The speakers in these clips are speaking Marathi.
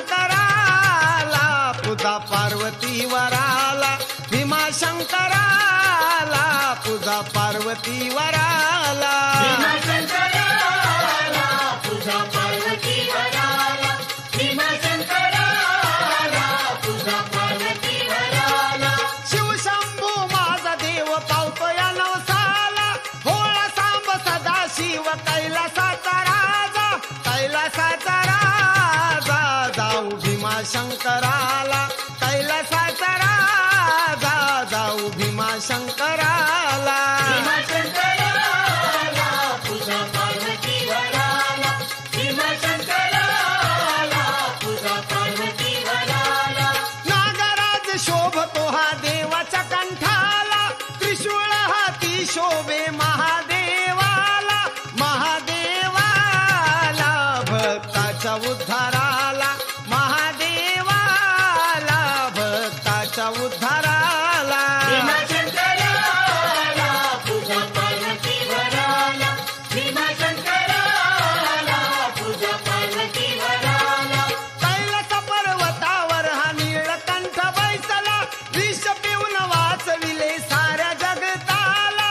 भीमाशंकराला पूजा पार्वतीवराला भीमाशंकराला पूजा पार्वतीवराला भीमाशंकराला पूजा पार्वतीवराला भीमाशंकराला पूजा पार्वतीवराला शिवशंभू माझा देव पावतो या नवसाला भोळा सांब सदाशिव कैलासाचा राजा कैलासाचा राजा जाऊ भीमाशंकराला कैलासाचा राजा जाऊ भीमाशंकराला भीमाशंकराला पूजा पार्वतीवराला भीमाशंकराला पूजा पार्वतीवराला नागराज शोभतो हा देवाच्या कंठाला त्रिशूळ हाती शोभे महादेवाला महादेवाला भक्ताच्या उद्धाराला महादेवाला भक्ताच्या उद्धाराला भीमाशंकराला पूजा पार्वतीवराला भीमाशंकराला पूजा पार्वतीवराला कैलास पर्वतावर हा नीळकंठ बैसला विष पिऊन वाचविले साऱ्या जगताला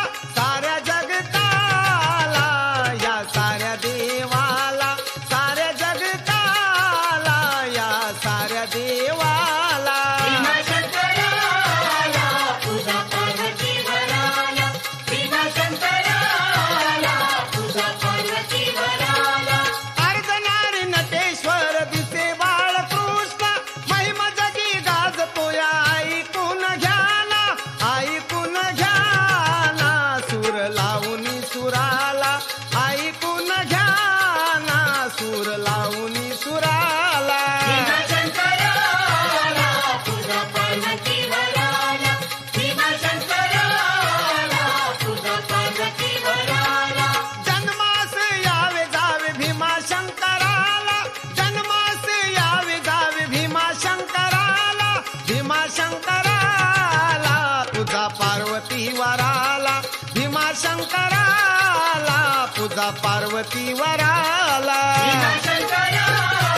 या साऱ्या देवाला साऱ्या जगताला या साऱ्या देवाला भीमाशंकराला पूजा पार्वतीवराला भीमाशंकराला पूजा पार्वतीवराला अर्धनारी नटेश्वर दिसे बाळकृष्ण महिमा जगी गाजतो या ऐकून घ्याना सूर लावून सुराला ऐकून घ्याना सूर लावून सुराला भीमाशंकराला पूजा पार्वतीवराला भीमाशंकराला पूजा पार्वतीवराला जन्मास यावे जावे भीमाशंकराला जन्मास यावे जावे भीमाशंकराला भीमाशंकराला पूजा पार्वतीवराला भीमाशंकराला पूजा पार्वतीवराला भीमाशंकराला